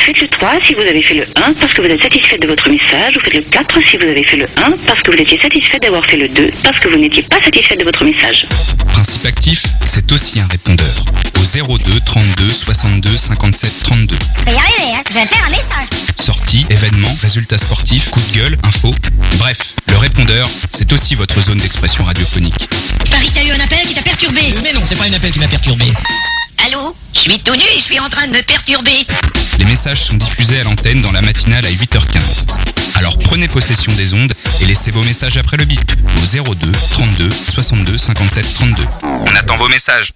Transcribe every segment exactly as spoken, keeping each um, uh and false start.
faites le trois si vous avez fait le un parce que vous êtes satisfait de votre message. Vous faites le quatre si vous avez fait le un parce que vous étiez satisfait d'avoir fait le deux parce que vous n'étiez pas satisfait de votre message. Principe actif, c'est aussi un répondeur. Au zéro deux trente-deux soixante-deux cinquante-sept trente-deux. Je vais y arriver, hein. Je vais faire un message. Sorties, événements, résultats sportifs, coups de gueule, infos. Bref, le répondeur, c'est aussi votre zone d'expression radiophonique. Paris, t'as eu un appel qui t'a perturbé. Mais non, c'est pas un appel qui m'a perturbé. Allô? Je suis tout nu et je suis en train de me perturber. Les messages sont diffusés à l'antenne dans la matinale à huit heures quinze. Alors prenez possession des ondes et laissez vos messages après le bip au zéro deux trente-deux soixante-deux cinquante-sept trente-deux. On attend vos messages.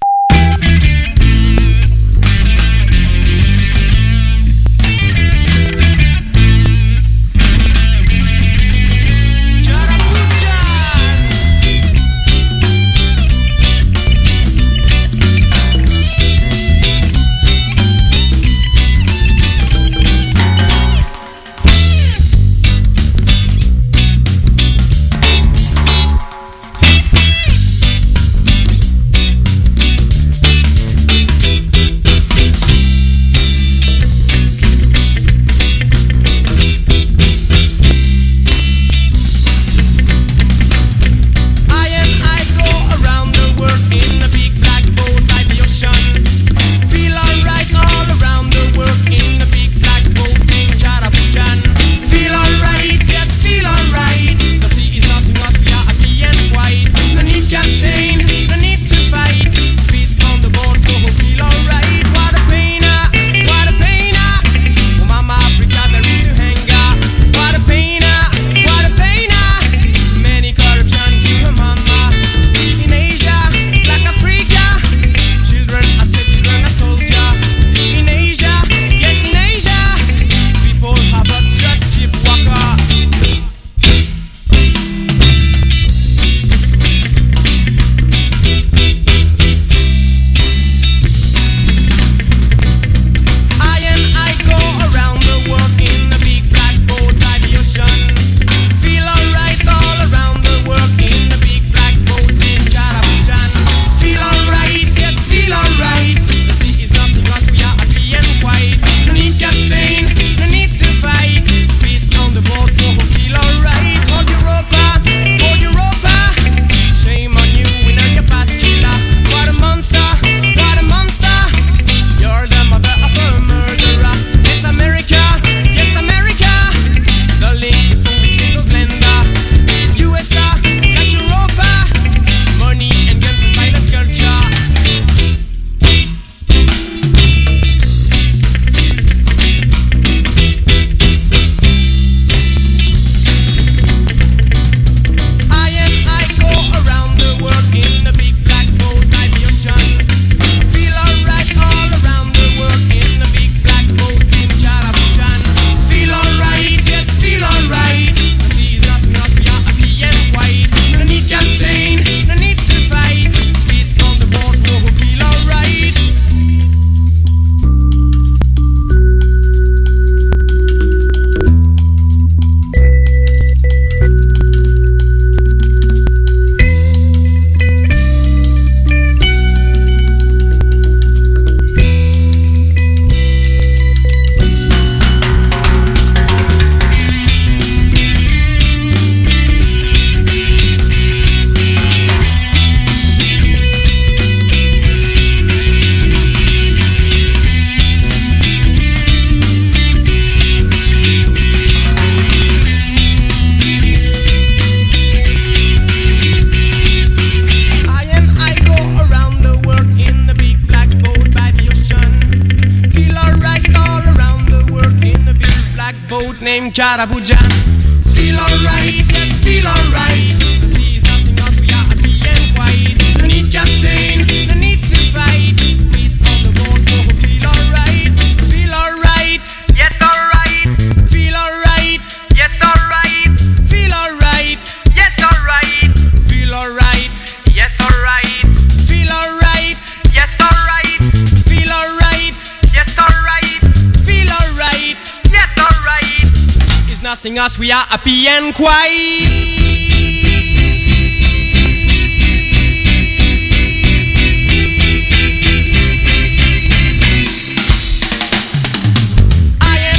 Named Charabujan. Feel alright, yes, feel alright. The sea is dancing us, we are happy and quiet. No need captain, no need to fight. Peace on the board, oh, feel alright. Feel alright, yes, alright. Feel alright, yes, alright. Feel alright, yes, alright. Feel alright, yes, alright. Feel alright, yes, alright. Feel alright, yes, alright. Feel alright, yes, alright. Nothing else, we are happy and quiet. I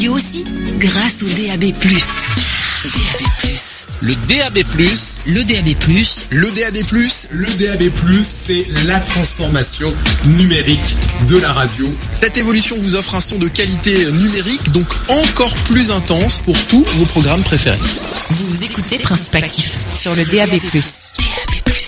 radio aussi, grâce au D A B plus. D A B plus. Le D A B plus. Le D A B plus. Le D A B plus. Le D A B plus, c'est la transformation numérique de la radio. Cette évolution vous offre un son de qualité numérique, donc encore plus intense pour tous vos programmes préférés. Vous écoutez Principe Actif sur le D A B plus. D A B plus.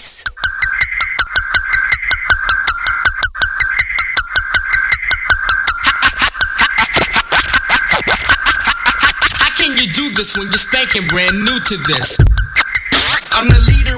You do this when you're spanking brand new to this. I'm the leader.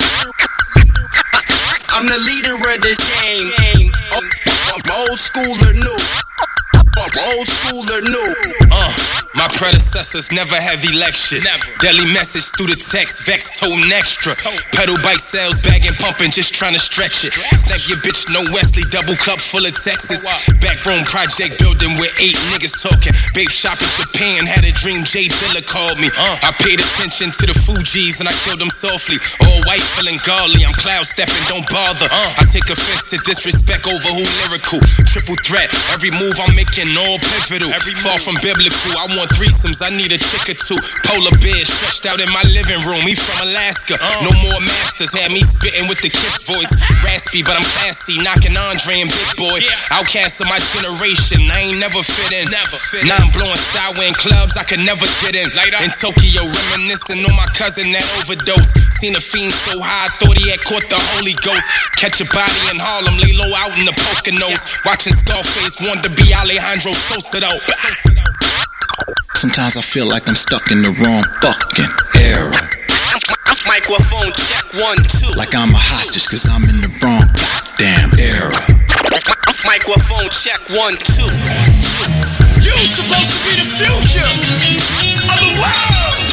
I'm the leader of this game. Old school or new? Old school or new? Uh, my predecessors never have election. Daily message through the text, vex toting extra. Pedal bike sales, bagging, pumping, just trying to stretch it. Snap your bitch, no Wesley, double cup full of Texas. Backroom project building with eight niggas talking. Babe shop in Japan, had a dream, Jay Dilla called me. I paid attention to the Fugees and I killed them softly. All white, feeling godly, I'm cloud stepping, don't bother. I take offense to disrespect over who lyrical. Triple threat, every move I'm making all pivotal. Far from biblical, I want threesomes, I need a chick or two. Polar bear stretched out in my living room, he from Alaska. No more masters, had me spitting with the Kiss voice. Raspy, but I'm classy, knocking Andre and Big Boy. Outcast of my generation, I ain't never fit in. Now I'm blowing sour in clubs I could never get in. In Tokyo, reminiscing on my cousin that overdose. Seen a fiend so high, I thought he had caught the Holy Ghost. Catch a body in Harlem, lay low out in the Poconos. Watching Scarface, wanted to be Alejandro Sosa though. Sometimes I feel like I'm stuck in the wrong fucking era. Microphone check one, two. Like I'm a hostage cause I'm in the wrong goddamn era. Microphone check one, two. You supposed to be the future of the world.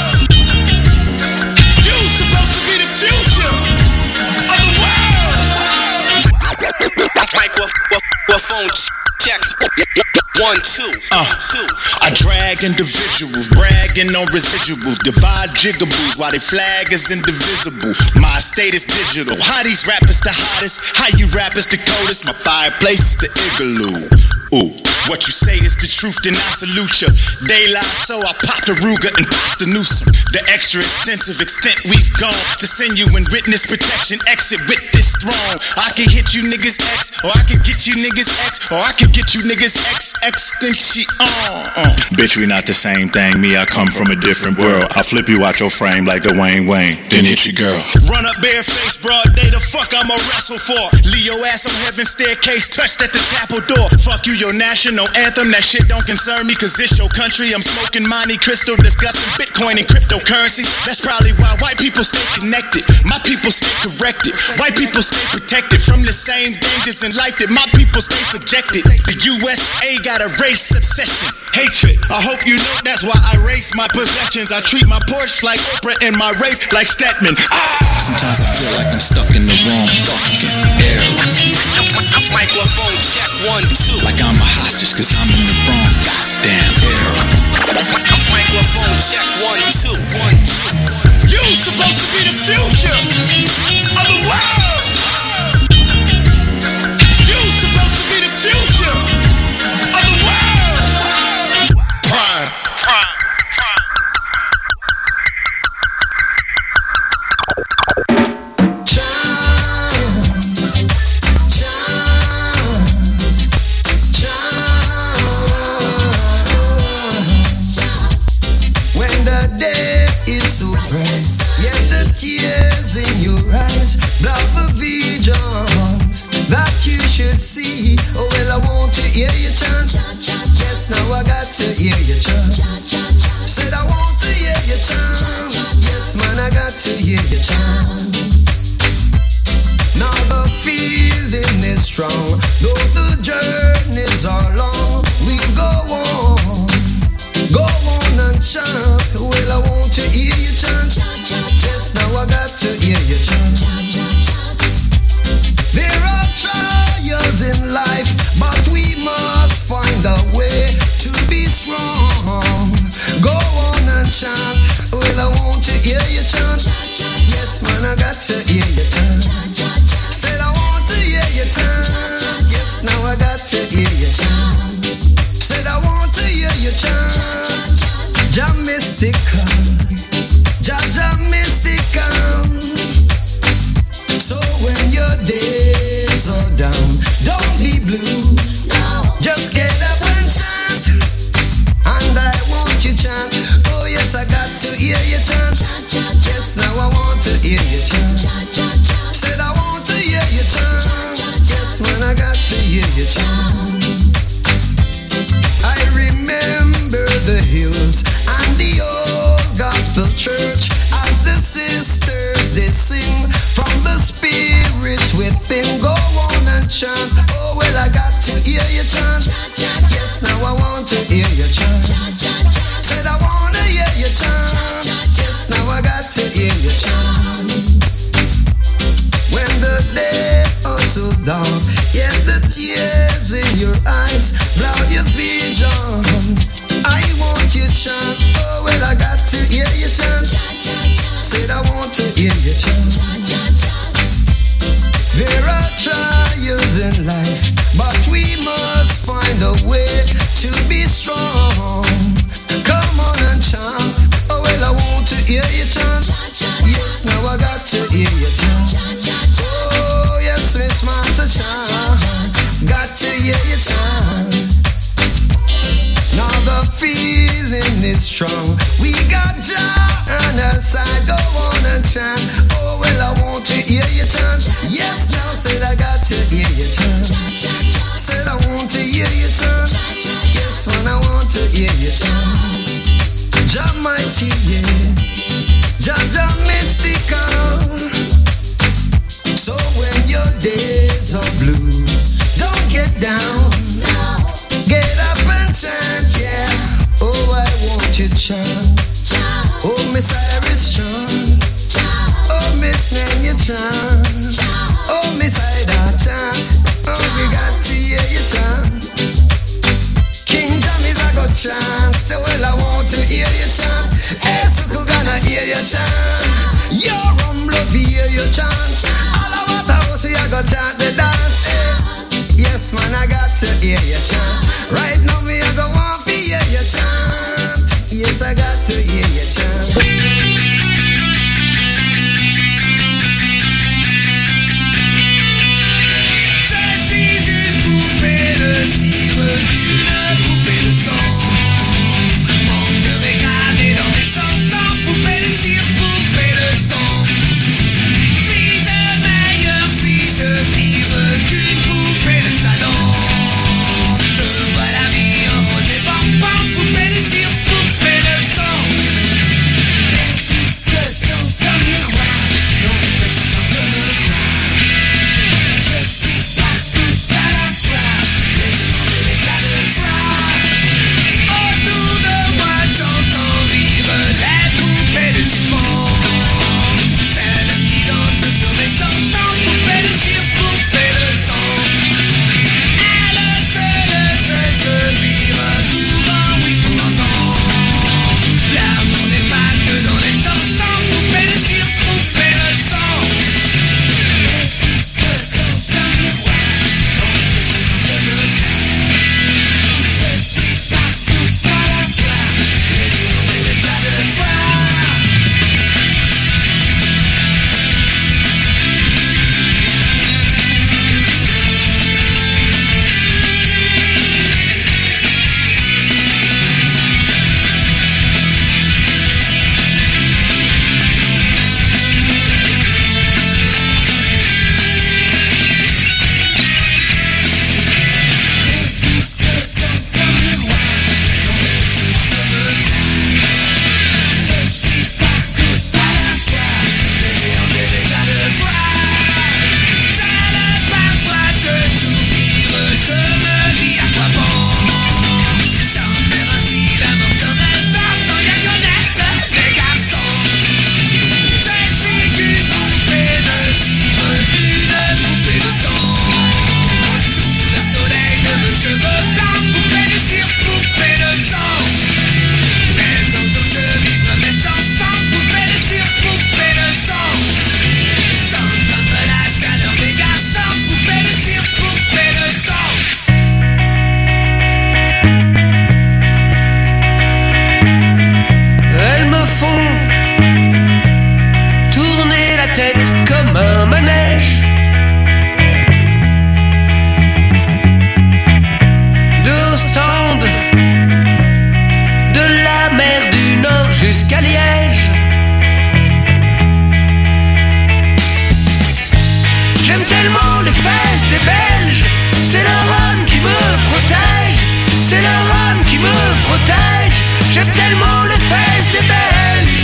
You supposed to be the future of the world. Microphone check. One, two, uh, two. I drag individuals, bragging on residuals, divide jigaboos while they flag is indivisible. My state is digital. How these rappers the hottest? How you rappers the coldest? My fireplace is the igloo. Ooh, what you say is the truth, then I salute ya. They lie, so I pop the Ruger and pop the Newsome. The extra extensive extent we've gone to send you in witness protection. Exit with this throne. I can hit you niggas X, or I can get you niggas X, or I can get you niggas X. Extension on. Uh. Bitch, we not the same thing. Me, I come from a different world. I flip you out your frame like the Wayne Wayne. Then hit your girl. Run up bareface, broad day. The fuck I'ma wrestle for? Leo ass on heaven's staircase, touched at the chapel door. Fuck you, your national anthem. That shit don't concern me, cause it's your country. I'm smoking Monte Crystal, discussing Bitcoin and cryptocurrency. That's probably why white people stay connected. My people stay corrected. White people stay protected from the same dangers in life that my people stay subjected. The U S A got a race obsession, hatred. I hope you know that's why I race my possessions. I treat my Porsche like Oprah and my Wraith like Stedman. Ah! Sometimes I feel like I'm stuck in the wrong fucking era. Microphone check one, two. Like I'm a hostage cause I'm in the wrong goddamn era. Microphone check one, two, one, two. You supposed to be the future of the world. You supposed to be the future of the world. Prime, prime, prime. Said I want to hear you chant. Jah mystical, Jah Jah mystical. So when your days are down, don't be blue. Just get up and chant, and I want you chant. Oh yes, I got to hear you chant. Yes, now I want to hear you chant. Said I want to hear you chant. Yes, man, I got to hear you chant. I remember the hills and the old garden. bête comme un manège. De Ostende, de la mer du Nord jusqu'à Liège. J'aime tellement les fesses des Belges. C'est leur âme qui me protège. C'est leur âme qui me protège. J'aime tellement les fesses des Belges.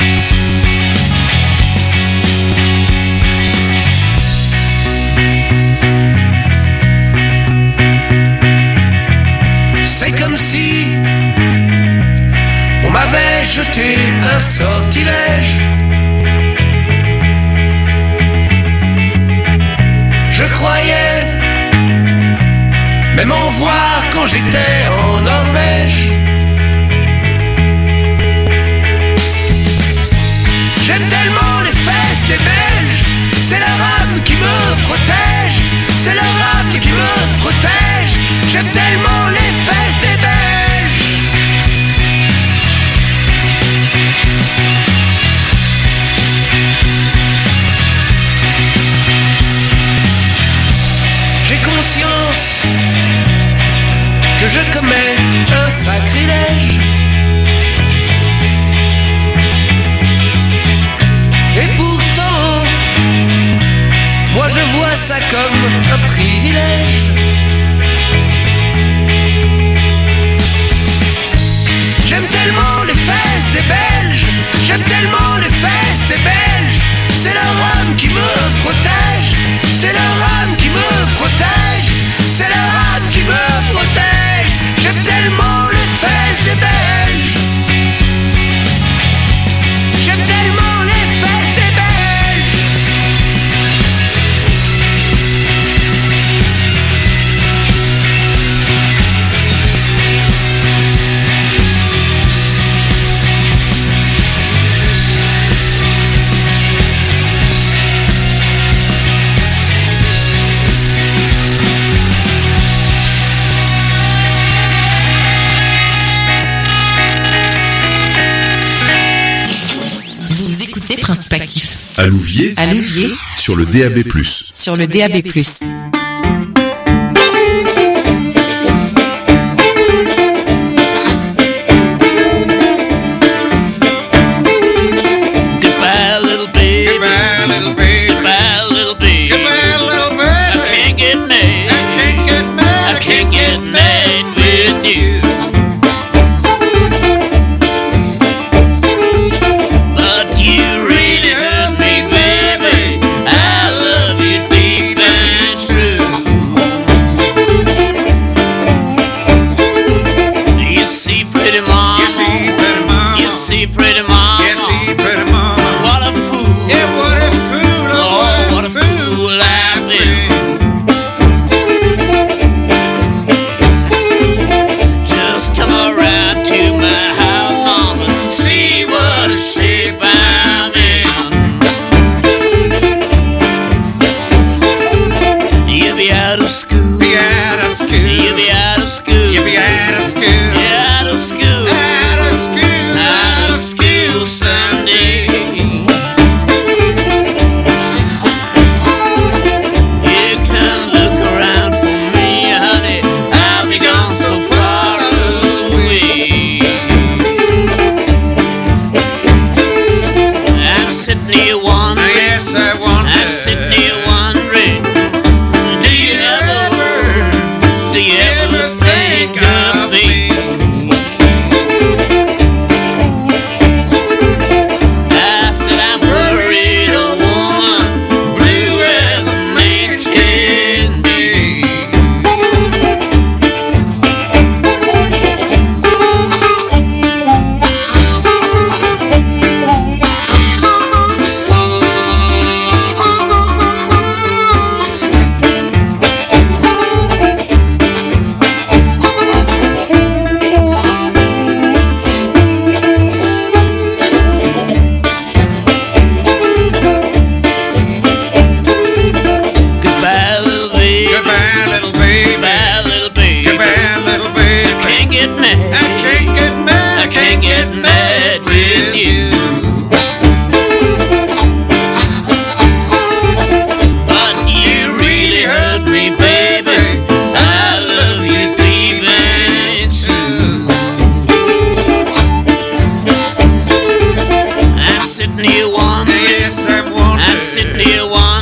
C'est comme si on m'avait jeté un sortilège. Je croyais même en voir quand j'étais en Norvège. J'aime tellement les fesses des Belges. C'est leur âme qui me protège. C'est leur âme qui me protège. J'aime tellement les fesses des Belges. J'ai conscience que je commets un sacrilège. Et pourtant, moi je vois ça comme un privilège. J'aime tellement les fesses des Belges. J'aime tellement les fesses des Belges. C'est leur âme qui me protège. C'est leur âme qui me protège. C'est leur âme qui me protège. J'aime tellement les fesses des Belges. J'aime tellement les fesses des Belges. Principe actif. À Louviers, à Louviers, sur le D A B plus. Sur le D A B plus. Goodbye, little baby. Goodbye, little baby. Goodbye, little baby. Goodbye, little baby. I can't get mad. I can't get mad. I can't get mad with you. Pretty mama, yes, see, pretty mama. What a fool, yeah, what a fool, oh, oh what a fool, fool I've been. Just come around to my house, mama, see what a shape I'm in. You'll be out of school, be out of school, you'll be out of school, you'll be out of school, you're out of school, out of school. School Sunday. You can look around for me, honey. I'll be gone so far away. I'm sitting here wondering. Yes, I wonder. I'm sitting here wondering. Do you ever, do you ever think of me? sitting here wondering. Yes, I'm wondering. I'm sitting here wondering.